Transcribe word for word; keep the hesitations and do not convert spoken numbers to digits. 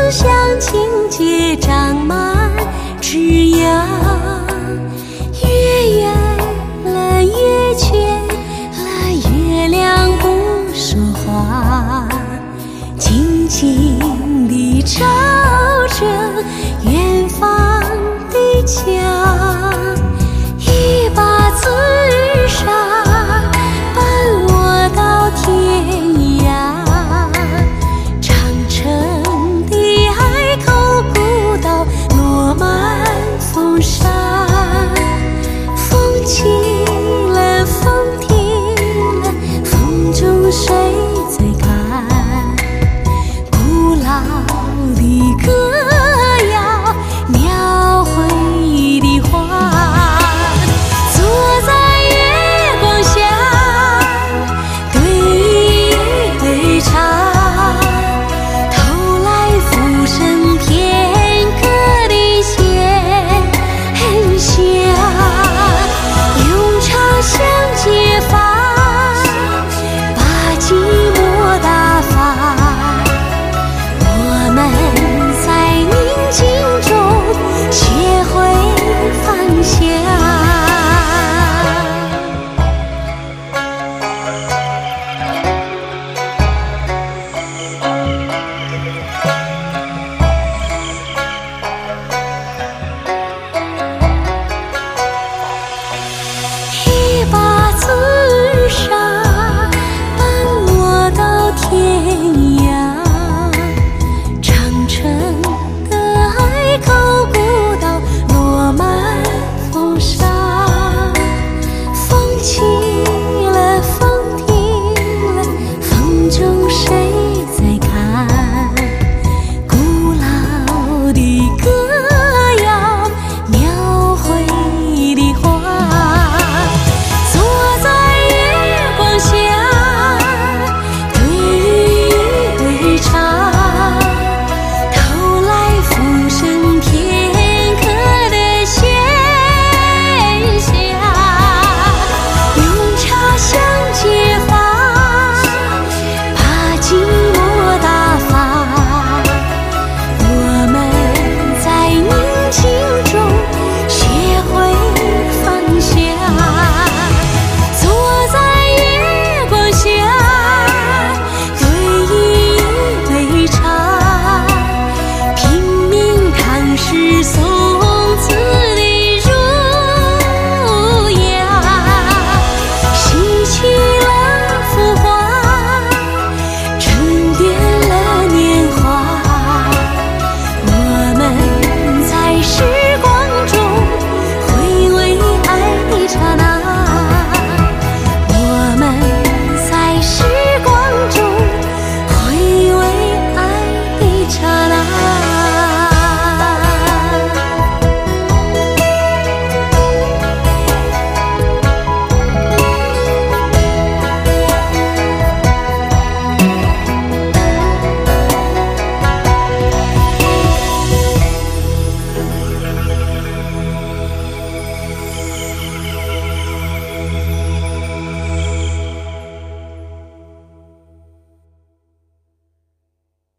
相情结长满枝桠，月圆了，月缺了，月亮不说话，静静地照着远方的家。一把紫纱伴我到天涯，长城的海口古道落满风沙，风起了，风停了，风中谁在看？古老的歌谣描绘的画，坐在月光下对一对茶，偷来浮生片刻的闲暇，用长相结发，把寂寞打发。我们在宁静中学会放下。一把紫纱伴我到天涯，长城的海口古道落满风沙，风起了，风停了，风中谁